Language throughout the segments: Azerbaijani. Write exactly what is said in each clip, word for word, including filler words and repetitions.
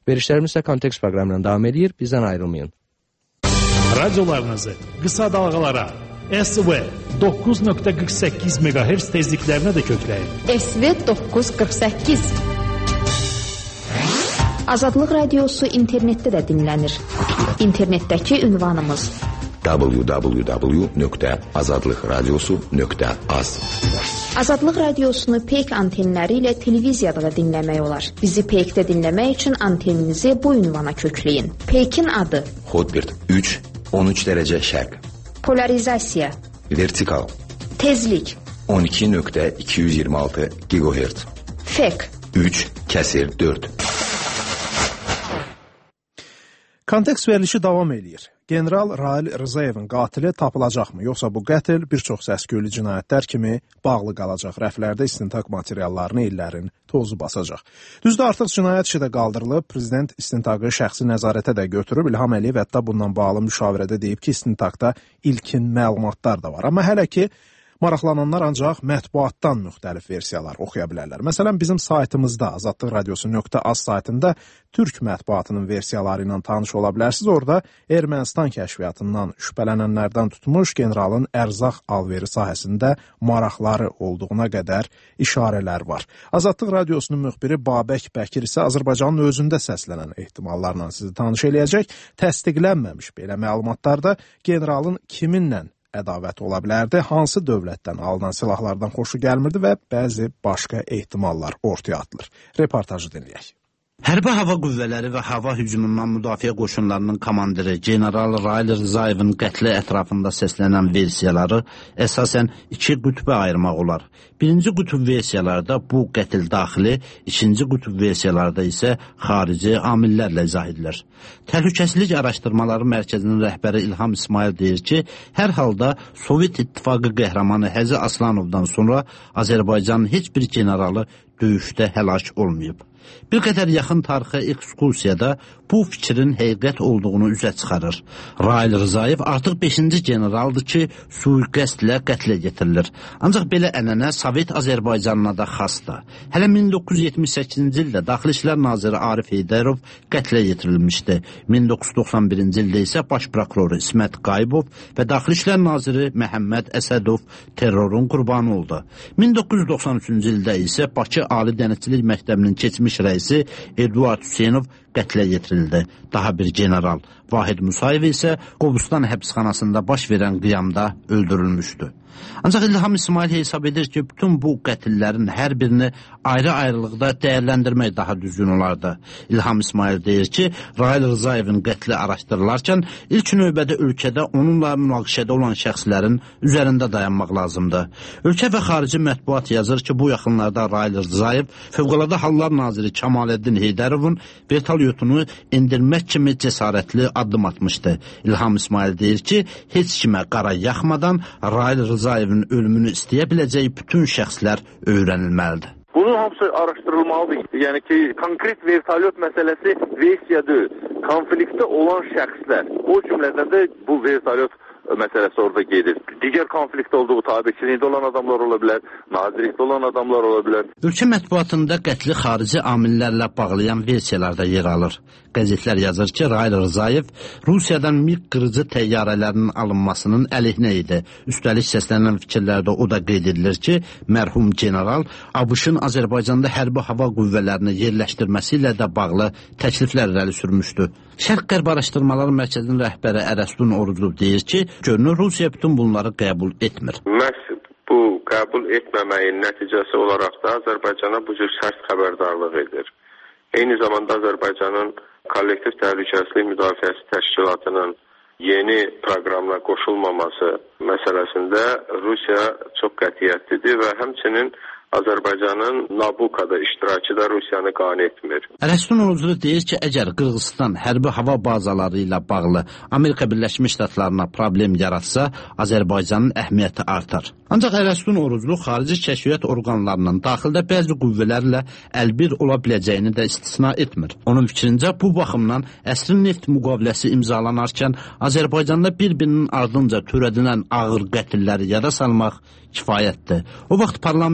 Verişlərimiz isə Kontekst proqramından davam edir. Bizdən ayrılmayın. Radiolarınızı qısa dalğalara S V doqquz nöqtə qırx səkkiz meqahertz tezliklərinə də kökləyin. S V doqquz qırx səkkiz. Azadlıq Radiosu internetdə də dinlənir. İnternetdəki ünvanımız w w w nöqtə azadlıq radiosu nöqtə az. Azadlıq Radiosunu Peyk antenləri ilə televiziyada da dinləmək olar. Bizi Peykdə dinləmək üçün anteninizi bu ünvana kökləyin. Peykin adı Hotbird üç on üç dərəcə şərq. Polarizasiya Vertikal Tezlik on iki nöqtə iki yüz iyirmi altı gigahertz. Fek üç kəsir dörd. Kontekst verilişi davam eləyir. General Rail Rzayevin qatili tapılacaqmı, yoxsa bu qətil bir çox səs-küylü cinayətlər kimi bağlı qalacaq, rəflərdə istintaq materiallarını illərin tozu basacaq. Düzdür, artıq cinayət işi də qaldırılıb, prezident istintaqı şəxsi nəzarətə də götürüb, İlham Əliyev hətta bundan bağlı müşavirədə deyib ki, istintaqda ilkin məlumatlar da var. Amma hələ ki, maraqlananlar ancaq mətbuatdan müxtəlif versiyalar oxuya bilərlər. Məsələn, bizim saytımızda azadlıq radiosu nöqtə az saytında Türk mətbuatının versiyaları ilə tanış ola bilərsiniz. Orada Ermənistan kəşfiyyatından şübhələnənlərdən tutmuş generalın ərzaq alveri sahəsində maraqları olduğuna qədər işarələr var. Azadlıq radiosunun müxbiri Babək Bəkir isə Azərbaycanın özündə səslənən ehtimallarla sizi tanış eləyəcək. Təsdiqlənməmiş belə məlumatlarda generalın kiminlə ədavət ola bilərdi, hansı dövlətdən alınan silahlardan xoşu gəlmirdi və bəzi başqa ehtimallar ortaya atılır. Reportajı dinləyək. Hərbi hava qüvvələri və hava hücumundan müdafiə qoşunlarının komandiri General Rail Rzayevin qətli ətrafında səslənən versiyaları əsasən iki qütbə ayırmaq olar. Birinci qütb versiyalarda bu qətil daxili, ikinci qütb versiyalarda isə xarici amillərlə izah edilir. Təhlükəsizlik Araşdırmaları Mərkəzinin rəhbəri İlham İsmail deyir ki, hər halda Sovet İttifaqı qəhrəmanı Həzi Aslanovdan sonra Azərbaycanın heç bir generalı döyüşdə həlak olmayıb. Bir qədər yaxın tarixə ekskursiyada bu fikrin həqiqət olduğunu üzə çıxarır. Rail Rzayev artıq beşinci generaldır ki, sui-qəsdlə qətlə getirilir. Ancaq belə ənənə Sovet Azərbaycanına da xasdır. Hələ min doqquz yüz yetmiş səkkizinci ildə Daxili İşlər Naziri Arif Heydərov qətlə yetirilmişdi. min doqquz yüz doxsan birinci ildə isə Baş prokuroru İsmət Qayıbov və Daxili İşlər Naziri Məhəmməd Əsədov terrorun qurbanı oldu. min doqquz yüz doxsan üçüncü ildə isə Bakı Ali Dənizçilik Məktəbinin keçmiş rəisi Eduard Hüseynov qətlə yetirildi. Daha bir general Vahid Musayev isə Qobustan həbsxanasında baş verən qiyamda öldürülmüşdü. Ancaq İlham İsmail hesab edir ki, bütün bu qətillərin hər birini ayrı-ayrılıqda dəyərləndirmək daha düzgün olardı. İlham İsmail deyir ki, Rail Rzayevin qətli araşdırılarkən ilk növbədə ölkədə onunla münaqişədə olan şəxslərin üzərində dayanmaq lazımdır. Ölkə və xarici mətbuat yazır ki, bu yaxınlarda Rail Rzayev Fövqəladə Hallar Naziri Kamaləddin Heydərovun vertolyotunu endirmək kimi cəsarətli addım atmışdı. İlham İsmail deyir ki, heç kimə qara yaxmadan Rail Rzayevin ölümünü istəyə biləcəyi bütün şəxslər öyrənilməlidir. Bunun hamısı araşdırılmalıdır. Yəni ki, konkret vertolyot məsələsi versiya deyil. Konfliktdə olan şəxslər, o cümlədən də bu vertolyot məsələsi orada gedir. Digər konfliktdə olduğu tabiçiliyində olan adamlar ola bilər, nazirlikdə olan adamlar ola bilər. Ölkə mətbuatında qətli xarici amillərlə bağlayan versiyalarda yer alır. Qəzetlər yazır ki, Rail Rzayev Rusiyadan MiG qırıcı təyyarələrinin alınmasının əleyhinə idi. Üstəlik səslənən fikirlərdə o da qeyd edilir ki, mərhum general ABŞ-ın Azərbaycanda hərbi hava qüvvələrini yerləşdirməsi ilə də bağlı təkliflər irəli sürmüşdü. Şərq-Qərb Araşdırmaları Mərkəzinin rəhbəri Ərəstun Oruclu deyir ki, görünür Rusiya bütün bunları qəbul etmir. Məhz bu qəbul etməməyin nəticəsi olaraq da Azərbaycana bu cür sərt xəbərdarlıq edir. Eyni zamanda Azərbaycanın Kollektiv Təhlükəsizlik Müdafiəsi Təşkilatının yeni proqramına qoşulmaması məsələsində Rusiya çox qətiyyətlidir və həmçinin Azərbaycanın Nabukada iştirakı da Rusiyanı qane etmir. Ərəstun Oruclu deyir ki, əgər Qırğızstan hərbi hava bazaları ilə bağlı Amerika Birləşmiş Ştatlarına problem yaratsa, Azərbaycanın əhəmiyyəti artar. Ancaq Ərəstun Oruclu xarici kəşfiyyat orqanlarının daxildə bəzi qüvvələrlə əlbir ola biləcəyini də istisna etmir. Onun fikrincə bu baxımdan əsrin neft müqaviləsi imzalanarkən Azərbaycanda bir-birinin ardınca törədilən ağır qətilləri yada salmaq kifayətdir. O vaxt parlamentin sədri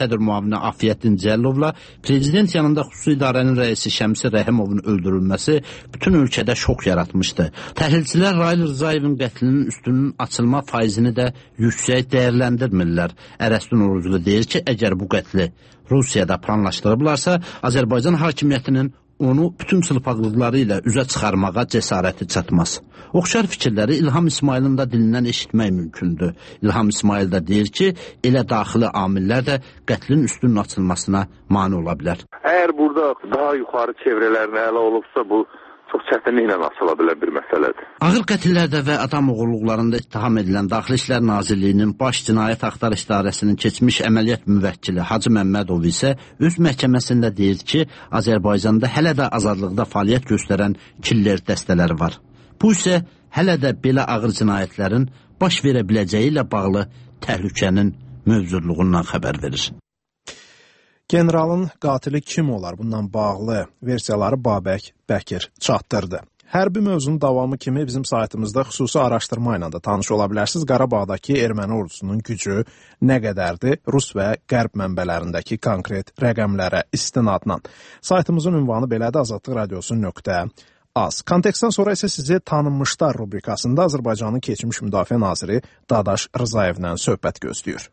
sədr müavini Afiyəddin Cəllovla prezident yanında xüsusi idarənin rəisi Şəmsi Rəhimovun öldürülməsi bütün ölkədə şok yaratmışdı. Təhlilçilər Rail Rzayevin qətlinin üstünün açılma faizini də yüksək dəyərləndirmirlər. Ərəstun Oruclu deyir ki, əgər bu qətli Rusiyada planlaşdırıblarsa, Azərbaycan hakimiyyətinin onu bütün çılpaqlıqları ilə üzə çıxarmağa cəsarəti çatmaz. Oxşar fikirləri İlham İsmailin də dilindən eşitmək mümkündür. İlham İsmail də deyir ki, elə daxili amillər də qətlin üstünün açılmasına mane ola bilər. Əgər burada daha yuxarı çevrələrinə ələ olubsa, bu çox çətinliklə açıla bilər bir məsələdir. Ağır qətillərdə və adam oğurluqlarında ittiham edilən Daxili İşlər Nazirliyinin Baş Cinayət Axtarış İdarəsinin keçmiş əməliyyat müvəkkili Hacı Məmmədov isə öz məhkəməsində deyir ki, Azərbaycanda hələ də azadlıqda fəaliyyət göstərən killer dəstələri var. Bu isə hələ də belə ağır cinayətlərin baş verə biləcəyi ilə bağlı təhlükənin mövcudluğundan xəbər verir. Generalın qatili kim olar? Bundan bağlı versiyaları Babək Bəkir çatdırdı. Hərbi mövzunun davamı kimi bizim saytımızda xüsusi araşdırma ilə də tanış ola bilərsiniz. Qarabağdakı erməni ordusunun gücü nə qədərdir? Rus və qərb mənbələrindəki konkret rəqəmlərə istinadla. Saytımızın ünvanı belədir: azadlıq radiosu nöqtə az. Kontekstdən sonra isə sizi tanınmışlar rubrikasında Azərbaycanın keçmiş müdafiə naziri Dadaş Rzayevlə söhbət gözləyir.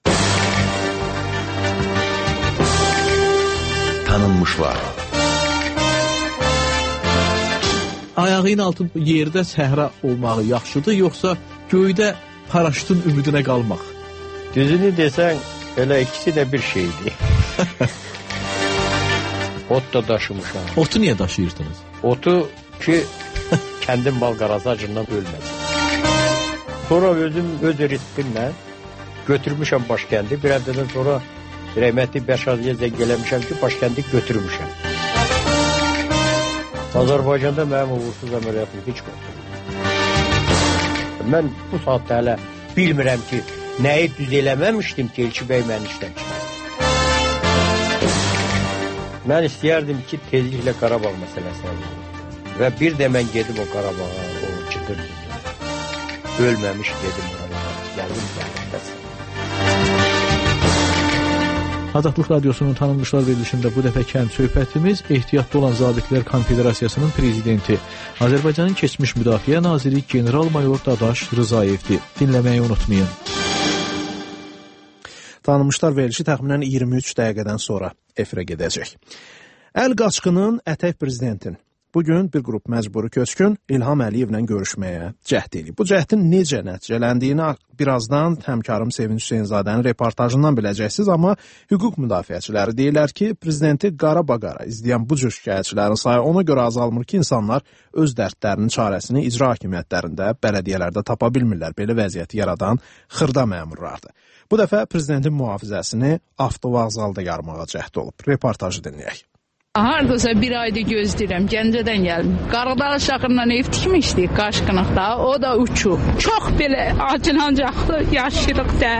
Tanınmışlar. Ayağının altı yerdə səhra olmağı yaxşıdır, yoxsa göydə paraşütün ümidinə qalmaq? Düzünü desən, elə ikisi də bir şeydir. Ot da daşımışam. Otu niyə daşıyırdınız? Otu ki, kəndim mal-qaraza acından ölməsin. Sonra özüm öz ritmimlə götürmüşəm başkəndi. Bir həftədən sonra rəhmətli Bəşadiyə zəng eləmişəm ki, başkəndi götürmüşəm. Azərbaycanda mənim uğursuz əməliyyatım heç qoxdur. Mən bu saatda hələ bilmirəm ki, nəyi düz eləməmişdim ki, Elçi bəy məni işdən çıxardı. Mən istəyərdim ki, tezliklə Qarabağ məsələsini aldım. Və bir də mən gedim o Qarabağa, o çıdır dedim. Ölməmiş dedim Qarabağa. Gəldim, gəldim, bəs. Azadlıq Radiosunun tanınmışlar verilişində bu dəfə kənd söhbətimiz ehtiyatda olan Zabitlər Konfederasiyasının prezidenti, Azərbaycanın keçmiş müdafiə naziri general-mayor Dadaş Rzayevdir. Dinləməyi unutmayın. Tanınmışlar verilişi təxminən iyirmi üç dəqiqədən sonra efirə gedəcək. Əl qaçqının ətək prezidentin bugün bir qrup məcburi köçkün İlham Əliyevlə görüşməyə cəhd edib. Bu cəhdin necə nəticələndiyini birazdan həmkarım Sevinç Hüseynzadənin reportajından biləcəksiniz, amma hüquq müdafiəçiləri deyirlər ki, prezidenti qara-baqara izləyən bu cür şikayətçilərin sayı ona görə azalmır ki, insanlar öz dərdlərinin çarəsini icra hakimiyyətlərində, bələdiyyələrdə tapa bilmirlər. Belə vəziyyəti yaradan xırda məmurlardır. Bu dəfə prezidentin mühafizəsini avtovağzalda yarmağa cəhd olub. Reportajı dinləyək. Hardasa bir ayda gözləyirəm, Gəncədən gəldim. Qaradağ şaxırla ev tikmişdik qaşqınıqda, o da uçub. Çox belə acınacaqlı yaşlılıqda.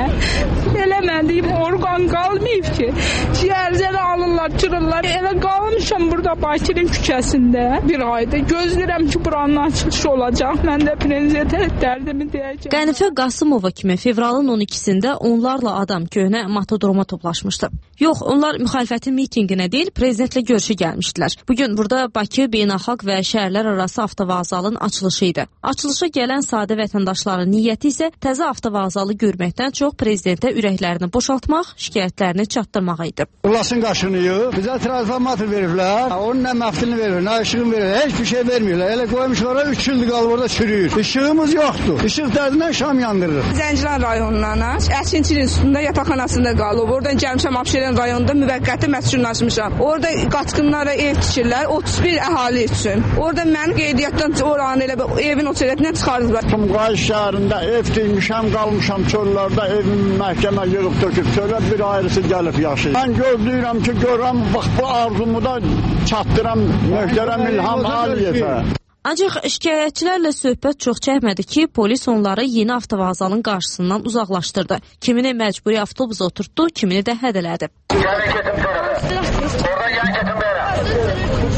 Elə mən deyim, orqan qalmayıb ki, ciğərzəni alırlar, çırırlar. Elə qalmışam burada Bakırın küçəsində bir ayda. Gözləyirəm ki, buranın açılışı olacaq. Mən də prezidentə dərdimi deyəcəm. Qənifə Qasımova kimi fevralın on ikisində onlarla adam köhnə matodroma toplaşmışdı. Yox, onlar müxalifətin mitinqinə deyil, prezidentlə görüşə gəlmişdilər. Bugün burada Bakı beynəlxalq və şəhərlər arası avtovağzalın açılışı idi. Açılışa gələn sadə vətəndaşların niyyəti isə təzə avtovağzalı görməkdən çox prezidentə ürəklərini boşaltmaq, şikayətlərini çatdırmaq idi. Ulaşın qaşınıyıq, bizə transformator veriblər, onun nə məftilini verir, nə işığını verir, heç bir şey vermirlər. Elə qoymuşlara üç ildir qalıb orada çürüyür. İşığımız yoxdur. İşıq dərdindən şam yandırır. Zəncirən rayonundan Əkinçil institutunda yataqxanasında qalıb. Oradan gəlmişəm Abşeron rayonunda müvəqqəti məskunlaşmışam. Orada qaçqınlara ev tikirlər, otuz bir əhali üçün. Orada mən qeydiyyatdan oranı elə evin o çərətindən çıxardılar. Qumqayış şəhərində ev tikmişəm, qalmışam çöllərdə, evim məhkəmə yığıb töküb, çölə bir ayrısı gəlib yaşayır. Mən gözləyirəm ki, görəm, bax bu arzumu da çatdıram möhtərəm İlham Əliyevə. Ancaq şikayətçilərlə söhbət çox çəkmədi ki, polis onları yeni avtovağzalın qarşısından uzaqlaşdırdı. Kimini məcburi avtobusa oturtdu, kimini də hədələdi. Gəlin getin sonra. Oradan gəlin getin belə.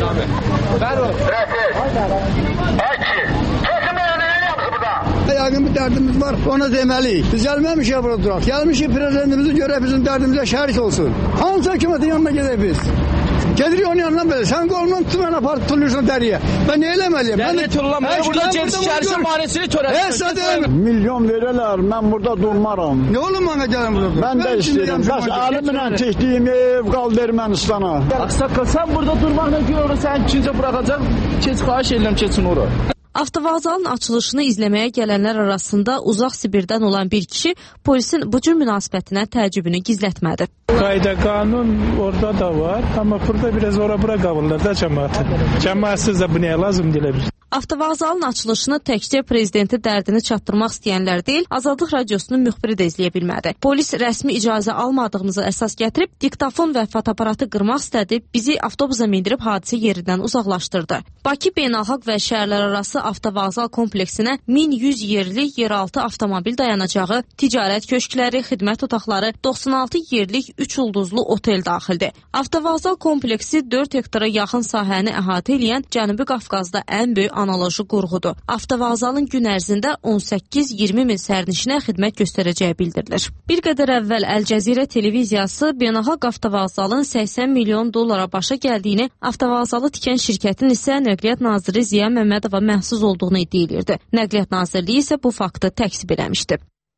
Rəfil. Ayki. Kesin belə nə yapsın burada? Ayağımı bir dərdimiz var, ona deməliyik. Biz gəlməmişik burada duraq. Gəlmişik prezidentimizi görək bizim dərdimizə şərik olsun. Hansı hökumətin yanına gedək biz? Gedirik onun yanına belə. Sən qolundan tutun, mən aparıb tullursun dəriyə. Ben ne eləməliyim? Dəriyə tullanmaya burada cəmsi şərisi mahanesini törətsin. Milyon verələr, mən burada durmaram. Ne olur bana gəlin burada? Ben de istəyirəm. Bəs əlimlə tikdiyim ev qaldı Ermənistana. Aksakal, sen burada durmaqla görürsən, sən ikincə bırakacaq. Keç, xahiş edirəm, keçin ora. Avtovağzalın açılışını izləməyə gələnlər arasında uzaq Sibirdən olan bir kişi polisin bu cür münasibətinə təəccübünü gizlətmədi. Qayda qanun orada da var, amma burada biraz ora-bura qavurlar da cəmaatı. Cəmaatsız da bu nəyə lazım deyə bilir. Avtovağzalın açılışını təkcə prezidenti dərdini çatdırmaq istəyənlər deyil, Azadlıq Radiosunun müxbiri də izləyə bilmədi. Polis rəsmi icazə almadığımızı əsas gətirib, diktafon və fotoaparatı qırmaq istədi, bizi avtobusa mindirib hadisə yerindən uzaqlaşdırdı. Bakı beynəlxalq və şəhərlər arası avtovağzal kompleksinə min yüz yerlik yeraltı avtomobil dayanacağı, ticarət köşkləri, xidmət otaqları, doxsan altı yerlik üç ulduzlu otel daxildir. Avtovağzal kompleksi dörd hektara yaxın sahəni əhatə edən Cənubi Qafqazda ən böyük analoji qurğudur. Avtovağzalın gün ərzində on səkkiz iyirmi min sərnişinə xidmət göstərəcəyi bildirilir. Bir qədər əvvəl Əl Cəzirə televiziyası beynəlxalq avtovağzalın səksən milyon dollara başa gəldiyini, avtovağzalı tikən şirkətin isə Nəqliyyat naziri Ziya Məmmədova məxsus olduğunu iddia edirdi. Nəqliyyat Nazirliyi isə bu faktı təkzib eləmişdi.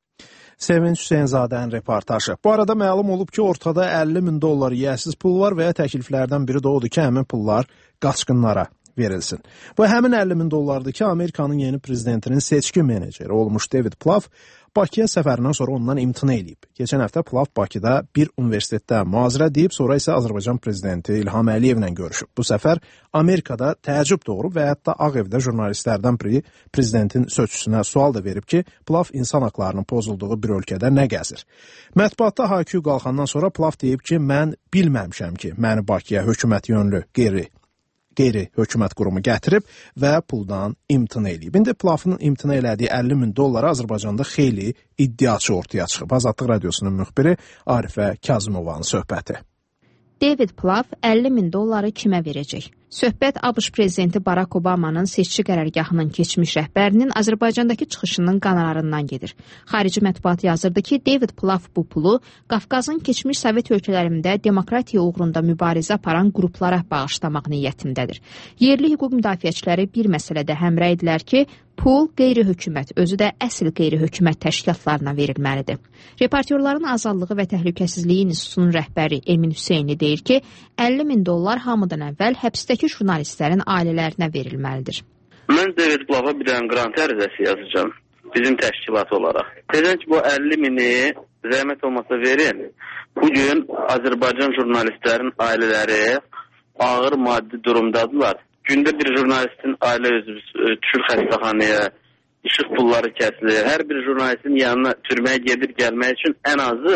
Sevinç Hüseynzadənin reportajı. Bu arada məlum olub ki, ortada əlli min dollar yiyəsiz pul var və ya təkliflərdən biri də odur ki, həmin pullar qaçqınlara verilsin. Bu həmin əlli min dollardır ki, Amerikanın yeni prezidentinin seçki meneceri olmuş David Plouffe Bakıya səfərindən sonra ondan imtina edib. Keçən həftə Plouffe Bakıda bir universitetdə mühazirə deyib, sonra isə Azərbaycan prezidenti İlham Əliyevlə görüşüb. Bu səfər Amerikada təəccüb doğurub və hətta Ağ Evdə jurnalistlərdən biri prezidentin sözçüsünə sual da verib ki, Plouffe insan haqlarının pozulduğu bir ölkədə nə gəzir? Mətbuatda H Q qalxandan sonra Plouffe deyib ki, mən bilməmişəm ki, məni Bakıya hökumət yönlü qeyri qeyri-hökumət qurumu gətirib və puldan imtina eləyib. İndi Plouffe'ın imtina elədiyi əlli min dollara Azərbaycanda xeyli iddiaçı ortaya çıxıb. Azadlıq Radiosunun müxbiri Arifə Kazımovanın söhbəti. David Plouffe əlli min dolları kimə verəcək? Söhbət ABŞ prezidenti Barack Obamanın seçki qərargahının keçmiş rəhbərinin Azərbaycandakı çıxışının qanarlarından gedir. Xarici mətbuat yazırdı ki, David Plouffe bu pulu Qafqazın keçmiş Sovet ölkələrində demokratiya uğrunda mübarizə aparan qruplara bağışlamaq niyyətindədir. Yerli hüquq müdafiəçiləri bir məsələdə həmrəy idilər ki, pul qeyri-hökumət, özü də əsl qeyri-hökumət təşkilatlarına verilməlidir. Reportyorların Azadlığı və Təhlükəsizliyi İnstitutunun rəhbəri Emin Hüseynli deyir ki, əlli min dollar hamıdan əvvəl həbsdəki jurnalistlərin ailələrinə verilməlidir. Mən David Plouffe bir dənə qrant ərizəsi yazacağım bizim təşkilat olaraq. Deyəcəm ki, bu əlli mini zəhmət olmasa verin. Bugün Azərbaycan jurnalistlərin ailələri ağır maddi durumdadılar. Gündə bir jurnalistin ailə özü düşür xəstəxanaya, işıq pulları kəsilir. Hər bir jurnalistin yanına türməyə gedir gəlmək üçün ən azı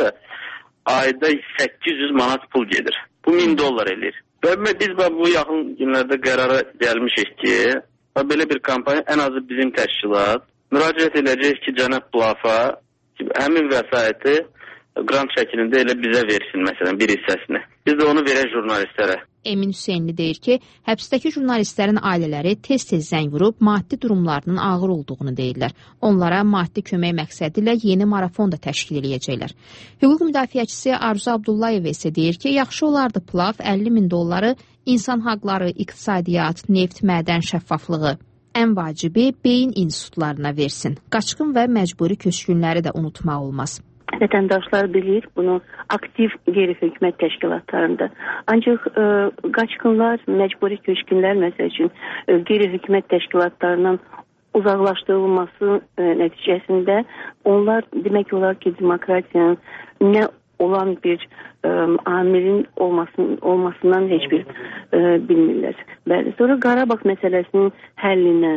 ayda səkkiz yüz manat pul gedir. Bu min dollar eləyir. Və biz bu yaxın günlərdə qərara gəlmişik ki, belə bir kampanya ən azı bizim təşkilat müraciət edəcək ki, cənab Plouffe həmin vəsaiti qrant şəklində elə bizə versin, məsələn, bir hissəsini. Biz də onu verək jurnalistlərə. Emin Hüseynli deyir ki, həbsdəki jurnalistlərin ailələri tez-tez zəng vurub maddi durumlarının ağır olduğunu deyirlər. Onlara maddi kömək məqsədi ilə yeni marafon da təşkil edəcəklər. Hüquq müdafiəçisi Arzu Abdullayev isə deyir ki, yaxşı olardı Plouffe əlli min dolları insan haqları, iqtisadiyyat, neft, mədən şəffaflığı, ən vacibi beyin institutlarına versin. Qaçqın və məcburi köçkünləri də unutmaq olmaz. Vətəndaşlar bilir bunu aktiv qeyri-hökumət təşkilatlarında. Ancaq e, qaçqınlar, məcburi köçkünlər məsəl üçün e, qeyri-hökumət təşkilatlarından uzaqlaşdırılması e, nəticəsində onlar demək olar ki, demokratiyanın nə olan bir e, amilin olmasın, olmasından heç bir e, bilmirlər. Bəli. Sonra Qarabağ məsələsinin həllinə,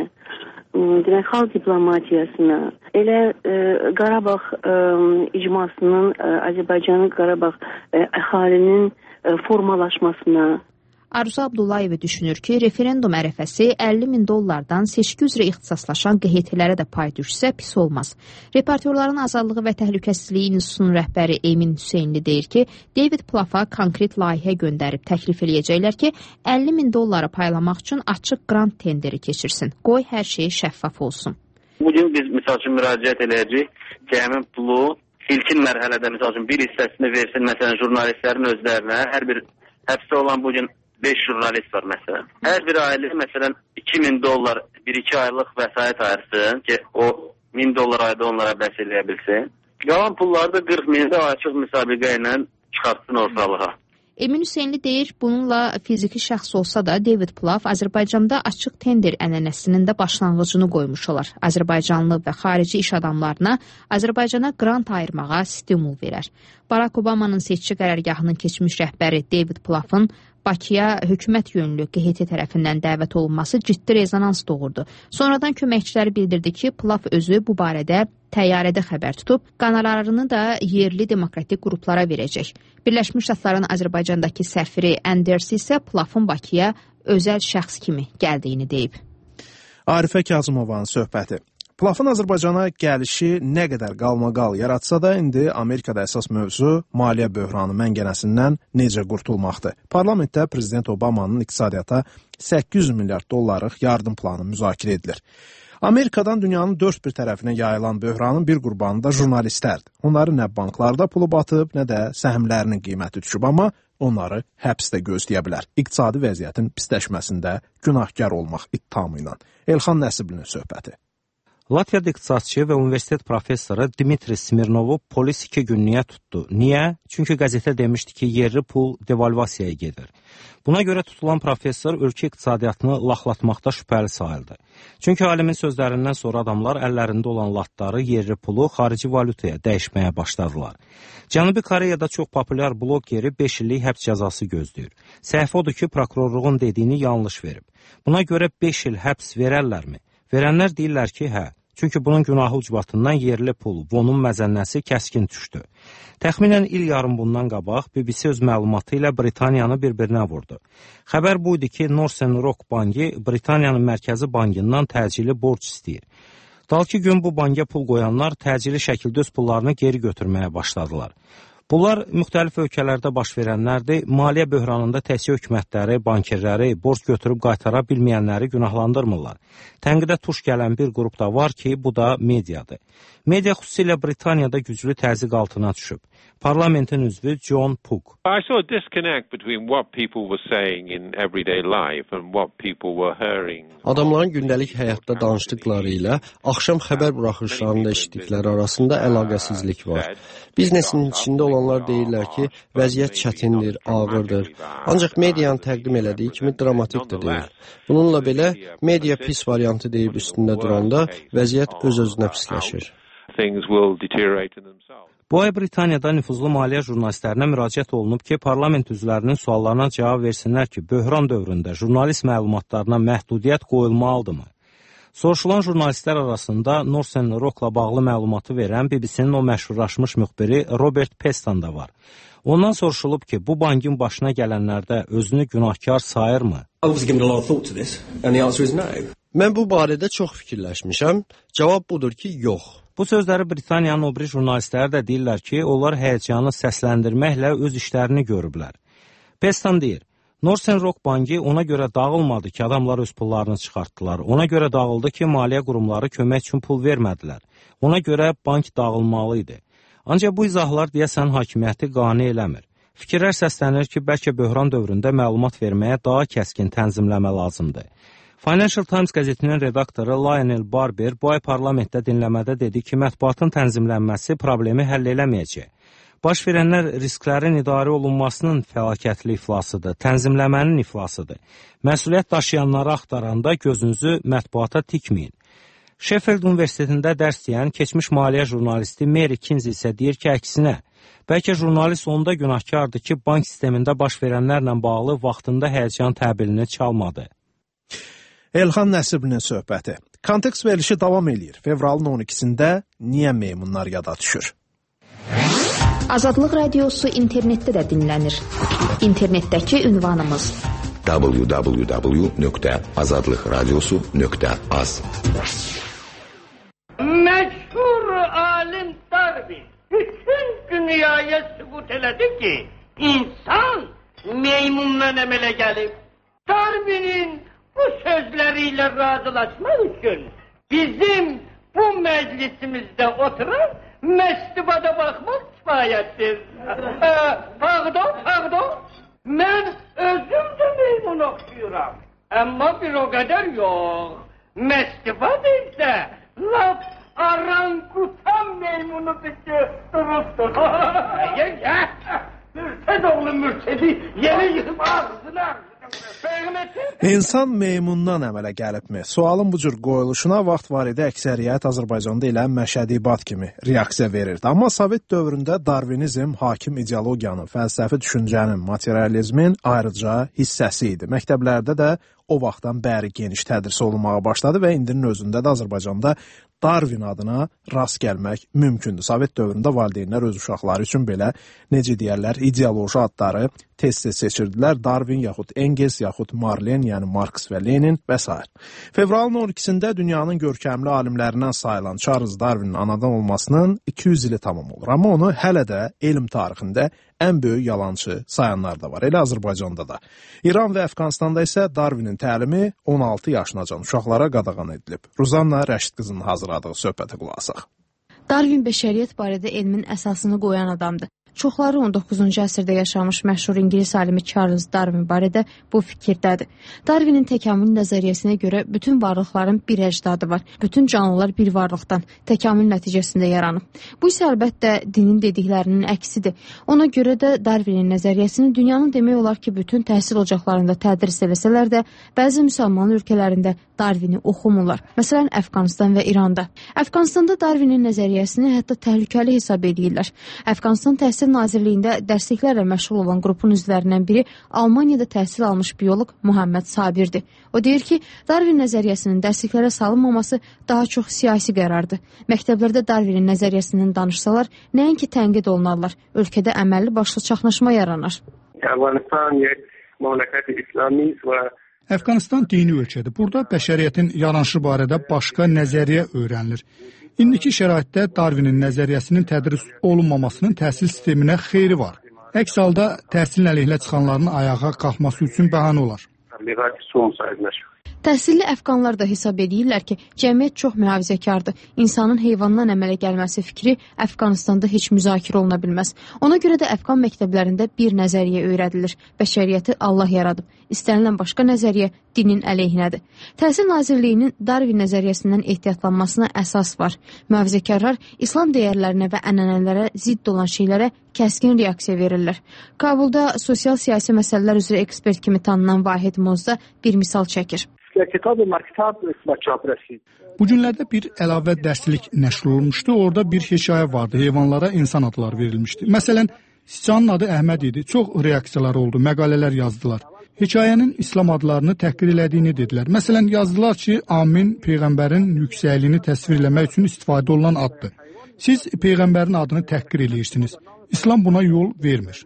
demək, xalq diplomatiyasına, elə e, Qarabağ e, icmasının, e, Azərbaycanın Qarabağ e, əhalinin e, formalaşmasına. Arzu Abdullayev düşünür ki, referendum ərəfəsi əlli min dollardan seçki üzrə ixtisaslaşan Q H T-lərə də pay düşsə pis olmaz. Reportyorların Azadlığı və Təhlükəsizliyi İnstitutunun rəhbəri Emin Hüseynli deyir ki, David Plouffe konkret layihə göndərib təklif eləyəcəklər ki, əlli min dolları paylamaq üçün açıq qrant tenderi keçirsin. Qoy hər şey şəffaf olsun. Bugün biz misal üçün müraciət edəcəyik ki, həmin pulu ilkin mərhələdə misal üçün bir hissəsini versin məsələn jurnalistlərin özlərinə. Hər bir həbsdə olan bugün beş jurnalist var məsələn. Hər bir ailə məsələn iki min dollar bir iki aylıq vəsait ayırsın ki, o min dollar ayda onlara bəs eləyə bilsin. Qalan pulları da qırx mini də açıq müsabiqə ilə çıxartsın ortalığa. Emin Hüseynli deyir, bununla fiziki şəxs olsa da David Plouffe Azərbaycanda açıq tender ənənəsinin də başlanğıcını qoymuş olar. Azərbaycanlı və xarici iş adamlarına Azərbaycana qrant ayırmağa stimul verər. Barack Obamanın seçki qərargahının keçmiş rəhbəri David Plouffe'ın Bakıya hökumət yönlü Q H T tərəfindən dəvət olunması ciddi rezonans doğurdu. Sonradan köməkçiləri bildirdi ki, Plouffe özü bu barədə təyyarədə xəbər tutub, qanarlarını da yerli demokratik qruplara verəcək. Birləşmiş Ştatların Azərbaycandakı səfiri Anders isə Plouffe'ın Bakıya özəl şəxs kimi gəldiyini deyib. Arifə Kazımovanın söhbəti. Ploufe'ın Azərbaycana gəlişi nə qədər qalmaqal yaratsa da, indi Amerikada əsas mövzu maliyyə böhranı məngənəsindən necə qurtulmaqdır. Parlamentdə Prezident Obamanın iqtisadiyyata səkkiz yüz milyard dollarlıq yardım planı müzakirə edilir. Amerikadan dünyanın dörd bir tərəfinə yayılan böhranın bir qurbanı da jurnalistlərdir. Onların nə banklarda pulu batıb, nə də səhmlərinin qiyməti düşüb, amma onları həbsdə gözləyə bilər. İqtisadi vəziyyətin pisləşməsində günahkar olmaq ittihamı ilə. Elxan Nəsiblinin söhbəti. Latviyada iqtisadçı və universitet professoru Dmitri Smirnovu polis iki günlüyə tutdu. Niyə? Çünki qəzetə demişdi ki, yerli pul devalvasiyaya gedir. Buna görə tutulan professor ölkə iqtisadiyyatını laxlatmaqda şübhəli sayıldı. Çünki alimin sözlərindən sonra adamlar əllərində olan latları, yerli pulu xarici valyutaya dəyişməyə başladılar. Cənubi Koreyada çox populyar blog yeri beş illik həbs cəzası gözləyir. Səhv odur ki, prokurorluğun dediyini yanlış verib. Buna görə beş il həbs verərlərmi? Verənlər deyirlər ki, hə. Çünki bunun günahı ucbatından yerli pul, vonun məzənnəsi kəskin düşdü. Təxminən il yarım bundan qabaq B B C öz məlumatı ilə Britaniyanı bir-birinə vurdu. Xəbər buydu ki, Northern Rock Banki Britaniyanın mərkəzi bankından təcili borc istəyir. Dalki gün bu banka pul qoyanlar təcili şəkildə öz pullarını geri götürməyə başladılar. Bunlar müxtəlif ölkələrdə baş verənlərdir. Maliyyə böhranında təkcə hökumətləri, bankerləri, borc götürüb qaytara bilməyənləri günahlandırmırlar. Tənqidə tuş gələn bir qrup da var ki, bu da mediadır. Media xüsusilə Britaniyada güclü təzyiq altına düşüb. Parlamentin üzvü John Pugh. I saw a disconnect between what people were saying in everyday life and what people were hearing. Adamların gündəlik həyatda danışdıqları ilə axşam xəbər buraxılışlarında eşitdikləri arasında əlaqəsizlik var. Biznesin içində olanlar deyirlər ki, vəziyyət çətindir, ağırdır. Ancaq medianın təqdim elədiyi kimi dramatik də deyil. Bununla belə, media pis variantı deyib üstündə duranda vəziyyət öz-özünə pisləşir. Bu ay Britaniyada nüfuzlu maliyyə jurnalistlərinə müraciət olunub ki, parlament üzvlərinin suallarına cavab versinlər ki, böhran dövründə jurnalist məlumatlarına məhdudiyyət qoyulmalıdırmı? Soruşulan jurnalistlər arasında Northern Rock'la bağlı məlumatı verən B B C-nin o məşhurlaşmış müxbiri Robert Peston da var. Ondan soruşulub ki, bu bankin başına gələnlərdə özünü günahkar sayırmı? Mən bu barədə çox fikirləşmişəm. Cavab budur ki, yox. Bu sözləri Britaniyanın o biri jurnalistləri də deyirlər ki, onlar həyəcanı səsləndirməklə öz işlərini görüblər. Peston deyir, Northern Rock Banki ona görə dağılmadı ki, adamlar öz pullarını çıxartdılar. Ona görə dağıldı ki, maliyyə qurumları kömək üçün pul vermədilər. Ona görə bank dağılmalı idi. Ancaq bu izahlar deyəsən hakimiyyəti qane eləmir. Fikirlər səslənir ki, bəlkə böhran dövründə məlumat verməyə daha kəskin tənzimləmə lazımdır. Financial Times qəzetinin redaktoru Lionel Barber bu ay parlamentdə dinləmədə dedi ki, mətbuatın tənzimlənməsi problemi həll eləməyəcək. Baş verənlər risklərin idarə olunmasının fəlakətli iflasıdır, tənzimləmənin iflasıdır. Məsuliyyət daşıyanları axtaranda gözünüzü mətbuata tikməyin. Sheffield Universitetində dərs deyən keçmiş maliyyə jurnalisti Mary Kinsey isə deyir ki, əksinə, bəlkə jurnalist onda günahkardır ki, bank sistemində baş verənlərlə bağlı vaxtında həyəcan təbilini çalmadı. Elxan Nəsiblinin söhbəti. Kontekst verilişi davam eləyir. Fevralın on ikisində niyə meymunlar yada düşür? Azadlıq radiosu internetdə də dinlənir. İnternetdəki ünvanımız w w w nöqtə azadlıqradiosu nöqtə az. Məşhur alim Darwin bütün dünyaya sübut elədi ki, insan meymundan əmələ gəlib. Darwin'in bu sözləriyle razılaşmak için bizim bu meclisimizde oturur, mektubada bakmak kifayettir. Ee, pardon, pardon. Ben özüm de meymun okuyuram. Ama bir o kadar yok. Mektuba değilse, laf arangutan meymunu bizi duruptur. Ya ya, mürted oğlu mürtedi, yeni yıkıp ağzına. İnsan meymundan əmələ gəlibmi? Sualın bu cür qoyuluşuna vaxt var idi əksəriyyət Azərbaycanda ilə məşədibat kimi reaksiya verirdi. Amma Sovet dövründə Darvinizm hakim ideologiyanın, fəlsəfi düşüncənin, materializmin ayrıca hissəsi idi. Məktəblərdə də o vaxtdan bəri geniş tədris olunmağa başladı və indinin özündə də Azərbaycanda Darwin adına rast gəlmək mümkündür. Sovet dövründə valideynlər öz uşaqları üçün belə, necə deyərlər, ideoloji adları tez-tez seçirdilər. Darwin yaxud Engels yaxud Marlen, yəni Marks və Lenin və s. Fevralın on ikisində dünyanın görkəmli alimlərindən sayılan Charles Darwinin anadan olmasının iki yüz ili tamam olur. Amma onu hələ də elm tarixində ən böyük yalançı sayanlar da var, elə Azərbaycanda da. İran və Əfqanistanda isə Darwinin təlimi on altı yaşınacan uşaqlara qadağan edilib. Ruzanna Rəşid qızının hazırladığı söhbətə qulaq asaq. Darwin bəşəriyyət barədə elmin əsasını qoyan adamdır. Çoxları on doqquzuncu əsrdə yaşamış məşhur İngilis alimi Charles Darwin barədə bu fikirdədir. Darwinin təkamül nəzəriyyəsinə görə bütün varlıqların bir əcdadı var. Bütün canlılar bir varlıqdan, təkamül nəticəsində yaranıb. Bu isə əlbəttə dinin dediklərinin əksidir. Ona görə də Darwinin nəzəriyyəsini dünyanın demək olar ki, bütün təhsil ocaqlarında tədris eləsələr də, bəzi müsəlman ölkələrində Darwini oxumurlar. Məsələn, Əfqanistan və İranda. Əfqanistanda Darwinin nəzəriyyəsini hətta təhlükəli hesab edirlər. Əfqanistan Təhsil Nazirliyində dərsliklərlə məşğul olan qrupun üzvlərindən biri Almaniyada təhsil almış bioloq Muhammed Sabirdir. O deyir ki, Darwin nəzəriyyəsinin dərsliklərə salınmaması daha çox siyasi qərardır. Məktəblərdə Darwinin nəzəriyyəsindən danışsalar, nəinki tənqid olunarlar. Ölkədə əməlli başlı çaxnaşma yaranar. Əfqanistan dini ölkədir. Burada bəşəriyyətin yaranışı barədə başqa nəzəriyyə öyrənilir. İndiki şəraitdə Darwinin nəzəriyyəsinin tədris olunmamasının təhsil sisteminə xeyri var. Əks halda təhsilin əleyhinə çıxanların ayağa qalxması üçün bəhanə olar. Təhsilli əfqanlar da hesab edirlər ki, cəmiyyət çox mühafizəkardır. İnsanın heyvandan əmələ gəlməsi fikri Əfqanistanda heç müzakirə oluna bilməz. Ona görə də əfqan məktəblərində bir nəzəriyyə öyrədilir. Bəşəriyyəti Allah yaradıb. İstənilən başqa nəzəriyyə dinin əleyhinədir. Təhsil Nazirliyinin Darwin nəzəriyyəsindən ehtiyatlanmasına əsas var. Mühafizəkarlar İslam dəyərlərinə və ənənələrə zidd olan şeylərə kəskin reaksiya verirlər. Kabulda sosial-siyasi məsələlər üzrə ekspert kimi tanınan Vahid Mozda bir misal çəkir. Bu günlərdə bir əlavə dərslik nəşr olunmuşdu. Orada bir hekayə vardı. Heyvanlara insan adları verilmişdi. Məsələn, siçanın adı Əhməd idi. Çox reaksiyalar oldu. Məqalələr yazdılar. Hekayənin İslam adlarını təhqir elədiyini dedilər. Məsələn, yazdılar ki, Amin Peyğəmbərin yüksəkliyini təsvir eləmək üçün istifadə olunan addır. Siz Peyğəmbərin adını təhqir eləyirsiniz. İslam buna yol vermir.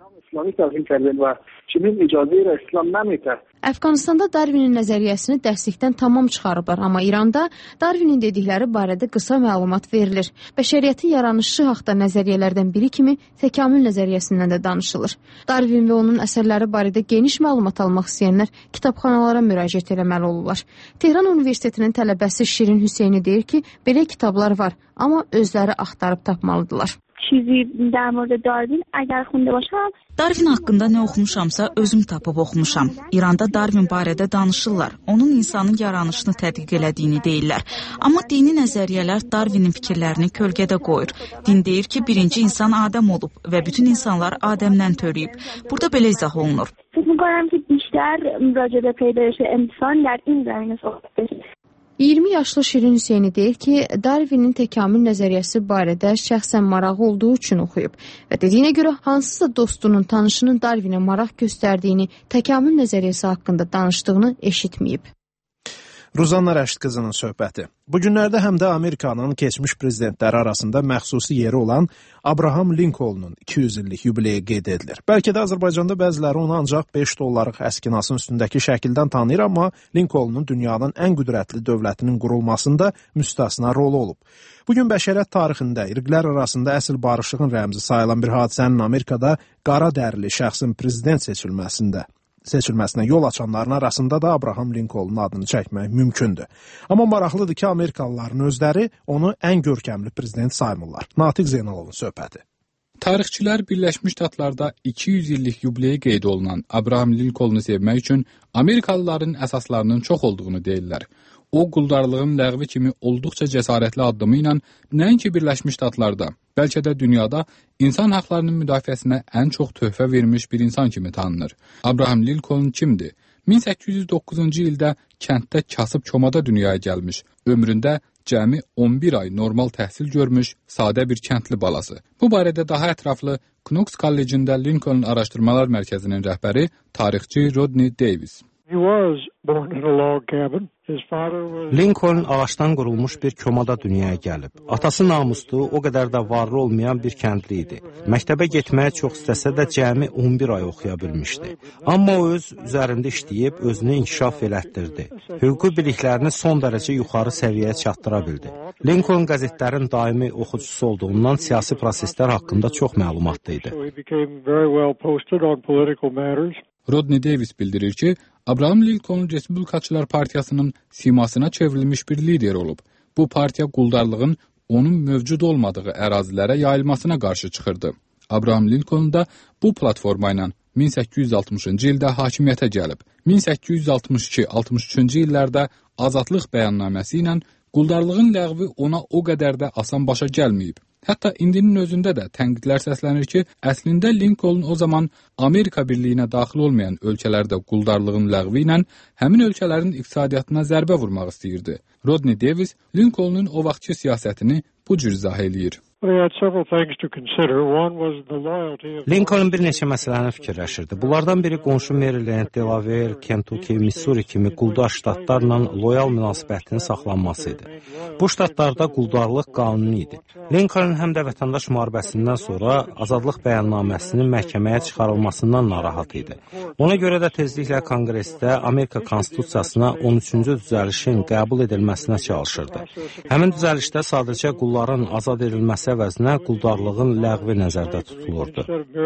Əfqanistanda Darwinin nəzəriyyəsini dərslikdən tamam çıxarıblar, amma İranda Darwinin dedikləri barədə qısa məlumat verilir. Bəşəriyyətin yaranışı haqda nəzəriyyələrdən biri kimi təkamül nəzəriyyəsindən də danışılır. Darwin və onun əsərləri barədə geniş məlumat almaq istəyənlər kitabxanalara müraciət etməli olurlar. Tehran Universitetinin tələbəsi Şirin Hüseyni deyir ki, belə kitablar var, amma özləri axtarıb tapmalıdırlar. Darwin haqqında nə oxumuşamsa özüm tapıb oxumuşam. İranda Darwin barədə danışırlar. Onun insanın yaranışını tədqiq elədiyini deyirlər. Amma dini nəzəriyyələr Darwinin fikirlərini kölgədə qoyur. Din deyir ki, birinci insan Adəm olub və bütün insanlar Adəmdən törəyib. Burada belə izah olunur. iyirmi yaşlı Şirin Hüseyni deyir ki, Darwinin təkamül nəzəriyyəsi barədə şəxsən marağı olduğu üçün oxuyub və dediyinə görə hansısa dostunun, tanışının Darwinə maraq göstərdiyini, təkamül nəzəriyyəsi haqqında danışdığını eşitməyib. Ruzanna Rəşid qızının söhbəti. Bu günlərdə həm də Amerikanın keçmiş prezidentləri arasında məxsusi yeri olan Abraham Lincoln'un iki yüz illik yubileyi qeyd edilir. Bəlkə də Azərbaycanda bəziləri onu ancaq beş dollarlıq əskinasın üstündəki şəkildən tanıyır, amma Lincoln'un dünyanın ən qüdrətli dövlətinin qurulmasında müstəsna rolu olub. Bugün bəşəriyyət tarixində irqlər arasında əsl barışığın rəmzi sayılan bir hadisənin Amerikada qara dərili şəxsin prezident seçilməsində seçilməsinə yol açanların arasında da Abraham Lincolnun adını çəkmək mümkündür. Amma maraqlıdır ki, Amerikalıların özləri onu ən görkəmli prezident saymırlar. Natiq Zeynalovun söhbəti. Tarixçilər Birləşmiş Ştatlarda iki yüz illik yubileyi qeyd olunan Abraham Lincolnu sevmək üçün Amerikalıların əsaslarının çox olduğunu deyirlər. O, quldarlığın ləğvi kimi olduqca cəsarətli addımı ilə nəinki Birləşmiş Ştatlarda, bəlkə də dünyada insan haqlarının müdafiəsinə ən çox töhfə vermiş bir insan kimi tanınır. Abraham Lincoln kimdir? min səkkiz yüz doqquzuncu ildə kənddə kasıb komada dünyaya gəlmiş, ömründə cəmi on bir ay normal təhsil görmüş sadə bir kəndli balası. Bu barədə daha ətraflı Knox Kollecində Lincoln Araşdırmalar Mərkəzinin rəhbəri tarixçi Rodney Davis. Lincoln ağacdan qurulmuş bir komada dünyaya gəlib. Atası namuslu, o qədər də varlı olmayan bir kəndli idi. Məktəbə getməyə çox istəsə də cəmi on bir ay oxuya bilmişdi. Amma o öz üzərində işləyib özünü inkişaf elətdirdi. Hüquqi biliklərini son dərəcə yuxarı səviyyəyə çatdıra bildi. Lincoln qəzetlərin daimi oxucusu olduğundan siyasi proseslər haqqında çox məlumatlı idi. Rodney Davis bildirir ki, Abraham Lincoln Respublikaçılar Partiyasının simasına çevrilmiş bir lider olub. Bu partiya quldarlığın onun mövcud olmadığı ərazilərə yayılmasına qarşı çıxırdı. Abraham Lincoln da bu platforma ilə min səkkiz yüz altmışıncı ildə hakimiyyətə gəlib. min səkkiz yüz altmış iki altmış üçüncü illərdə azadlıq bəyannaməsi ilə quldarlığın ləğvi ona o qədər də asan başa gəlməyib. Hətta indinin özündə də tənqidlər səslənir ki, əslində Lincoln o zaman Amerika Birliyinə daxil olmayan ölkələrdə quldarlığın ləğvi ilə həmin ölkələrin iqtisadiyyatına zərbə vurmaq istəyirdi. Rodney Davis Lincolnun o vaxtki siyasətini bu cür izah eləyir. Lincoln bir neçə məsələni fikirləşirdi. Bunlardan biri qonşu Maryland, Delaware, Kentucky, Missouri kimi quldar ştatlarla loyal münasibətinin saxlanması idi. Bu ştatlarda quldarlıq qanuni idi. Lincoln həm də vətəndaş müharibəsindən sonra azadlıq bəyannaməsinin məhkəməyə çıxarılmasından narahat idi. Ona görə də tezliklə Konqresdə Amerika Konstitusiyasına on üçüncü düzəlişin qəbul edilməsinə çalışırdı. Həmin düzəlişdə sadəcə qulların azad edilməsi əvəzinə quldarlığın ləğvi nəzərdə tutulurdu.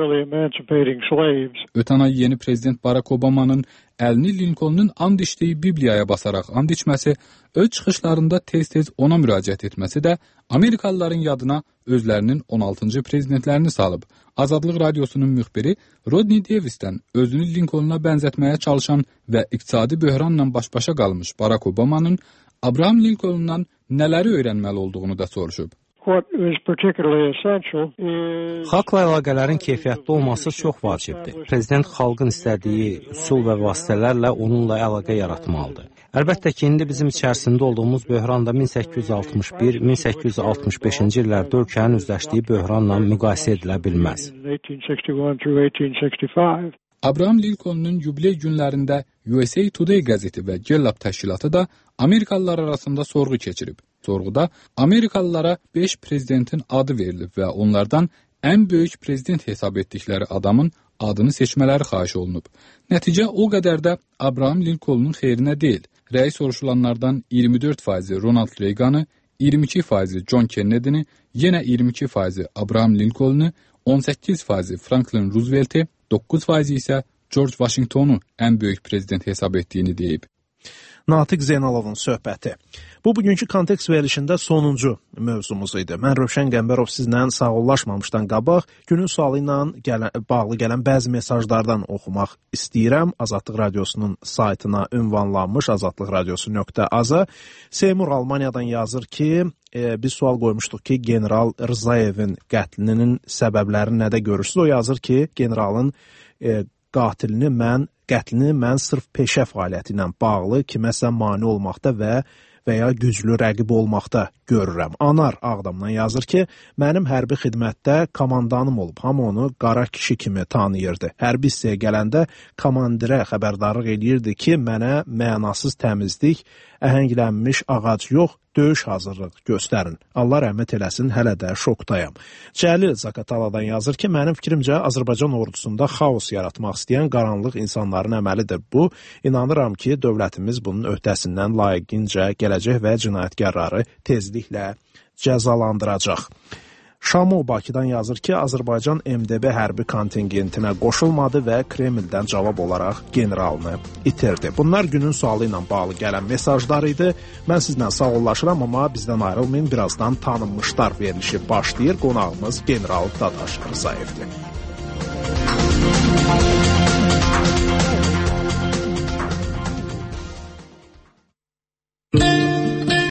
Ötən ay yeni prezident Barack Obama'nın əlini Lincolnun and içdiyi Bibliyaya basaraq and içməsi, öz çıxışlarında tez-tez ona müraciət etməsi də Amerikalıların yadına özlərinin on altıncı prezidentlərini salıb. Azadlıq Radiosunun müxbiri Rodney Davis'dən özünü Lincoln'a bənzətməyə çalışan və iqtisadi böhranla baş-başa qalmış Barack Obama'nın Abraham Lincoln'dan nələri öyrənməli olduğunu da soruşub. Xalqla əlaqələrin keyfiyyətli olması çox vacibdir. Prezident xalqın istədiyi üsul və vasitələrlə onunla əlaqə yaratmalıdır. Əlbəttə ki, indi bizim içərisində olduğumuz böhran da min səkkiz yüz altmış bir min səkkiz yüz altmış beşinci illərdə ölkənin üzləşdiyi böhranla müqayisə edilə bilməz. Abraham Lincoln'un yubiley günlərində U S A Today qəzeti və Gallup təşkilatı da Amerikalılar arasında sorğu keçirib. Sorğuda Amerikalılara beş prezidentin adı verilib və onlardan ən böyük prezident hesab etdikləri adamın adını seçmələri xahiş olunub. Nəticə o qədər də Abraham Lincoln'un xeyrinə deyil. Rəy soruşulanlardan iyirmi dörd faizi Ronald Reagan'ı, iyirmi iki faizi John Kennedy'ni, yenə iyirmi iki faizi Abraham Lincoln'u, on səkkiz faizi Franklin Roosevelt'i, doqquz faizi isə George Washington'u ən böyük prezident hesab etdiyini deyib. Natiq Zeynalovun söhbəti. Bu, bugünkü kontekst verilişində sonuncu mövzumuz idi. Mən Rövşən Qəmbərov sizlə sağollaşmamışdan qabaq günün sualı ilə gələn, bağlı gələn bəzi mesajlardan oxumaq istəyirəm. Azadlıq Radiosunun saytına ünvanlanmış azadlıq radiosu nöqtə az-a Seymur Almaniyadan yazır ki, e, biz sual qoymuşduq ki, General Rzayevin qətlinin səbəbləri nədə görürsünüz? O yazır ki, generalın e, qatilini mən qətlini mən sırf peşə fəaliyyəti ilə bağlı kiməsə mane olmaqda və və ya güclü rəqib olmaqda görürəm. Anar Ağdamdan yazır ki, mənim hərbi xidmətdə komandanım olub, hamı onu qara kişi kimi tanıyırdı. Hərbi hissəyə gələndə komandirə xəbərdarlıq eləyirdi ki, mənə mənasız təmizlik, əhənglənmiş ağac yox, döyüş hazırlıq göstərin. Allah rəhmət eləsin, hələ də şokdayam. Cəlil Zakataladan yazır ki, mənim fikrimcə Azərbaycan ordusunda xaos yaratmaq istəyən qaranlıq insanların əməlidir bu. İnanıram ki, dövlətimiz bunun öhdəsindən layiqincə gələcək və cinayətkarları tezliklə cəzalandıracaq. Şamo Bakıdan yazır ki, Azərbaycan M D B hərbi kontingentinə qoşulmadı və Kremldən cavab olaraq generalını itirdi. Bunlar günün sualı ilə bağlı gələn mesajlar idi. Mən sizlə sağollaşıram, amma bizdən ayrılmayın. Birazdan tanınmışlar verilişi başlayır. Qonağımız general Dadaş Rızayevdir.